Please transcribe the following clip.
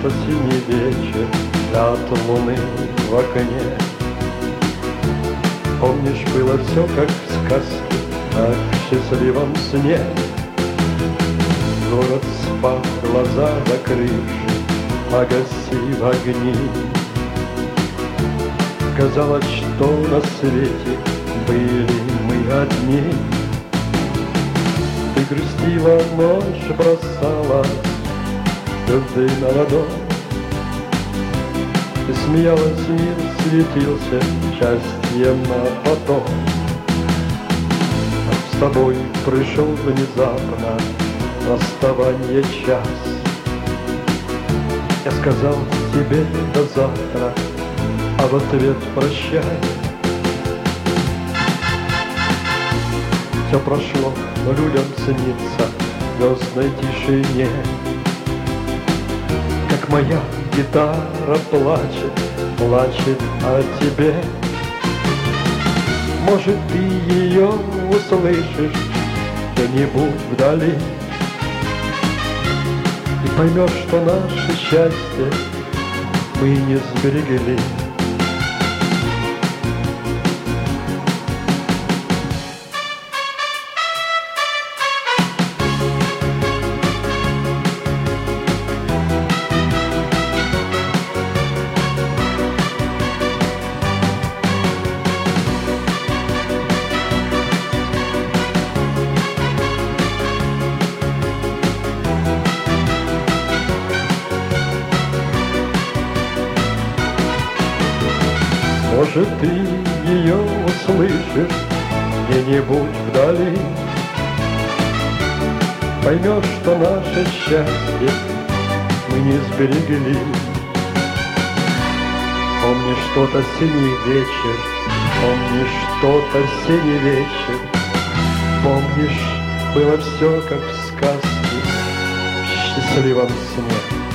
что-то синий вечер от луны в окне. Помнишь, было все как в сказке, как в счастливом сне. Город спал, глаза закрывши, погасив огни. Казалось, что на свете были мы одни. Ты грустила, ночь бросала звезды на ладонь. Ты смеялась, мир светился счастьем на потом. А с тобой пришел внезапно расставание час. Я сказал тебе до завтра, а в ответ прощай. Все прошло, но людям снится в звездной тишине, как моя гитара плачет, плачет о тебе. Может, ты ее услышишь где-нибудь вдали и поймешь, что наше счастье мы не сберегли. Может, ты ее услышишь где-нибудь вдали, поймешь, что наше счастье мы не сберегли. Помнишь, что-то синий вечер, помнишь, что-то синий вечер. Помнишь, было все как в сказке, в счастливом сне.